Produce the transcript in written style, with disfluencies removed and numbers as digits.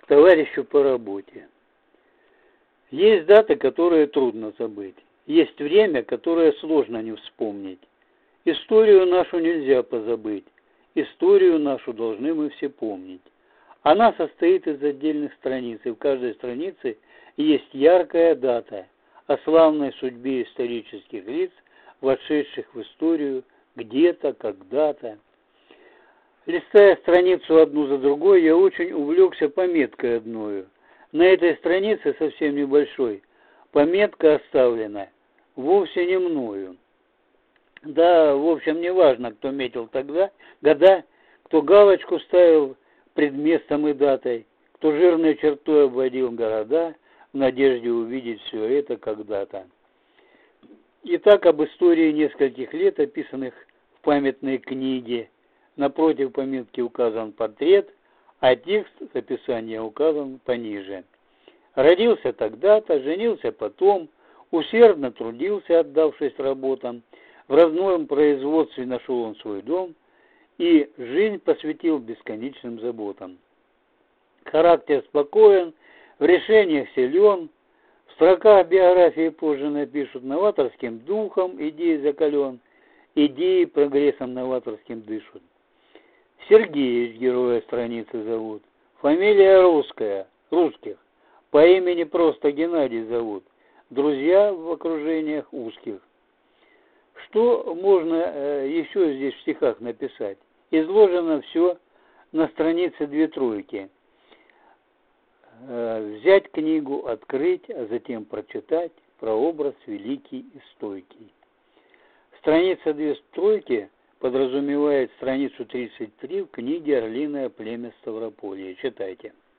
товарищу по работе. Есть даты, которые трудно забыть. Есть время, которое сложно не вспомнить. Историю нашу нельзя позабыть. Историю нашу должны мы все помнить. Она состоит из отдельных страниц, и в каждой странице есть яркая дата о славной судьбе исторических лиц, вошедших в историю где-то, когда-то. Листая страницу одну за другой, я очень увлекся пометкой одною. На этой странице, совсем небольшой, пометка оставлена вовсе не мною. Да, в общем, не важно, кто метил тогда года, кто галочку ставил пред местом и датой, кто жирной чертой обводил города в надежде увидеть все это когда-то. Итак, об истории нескольких лет, описанных в памятной книге. Напротив пометки указан портрет, а текст с описания указан пониже. Родился тогда-то, женился потом, усердно трудился, отдавшись работам, в родном производстве нашел он свой дом и жизнь посвятил бесконечным заботам. Характер спокоен, в решениях силен, в строках биографии позже напишут новаторским духом, идеи закален, идеи прогрессом новаторским дышат. Сергеевич героя страницы зовут, фамилия русская, русских, по имени просто Геннадий зовут, друзья в окружениях узких. Что можно еще здесь в стихах написать? Изложено все на странице 2 тройки. Взять книгу, открыть, а затем прочитать прообраз великий и стойкий. Страница 2 тройки подразумевает страницу 33 в книге «Орлиное племя Ставрополья». Читайте.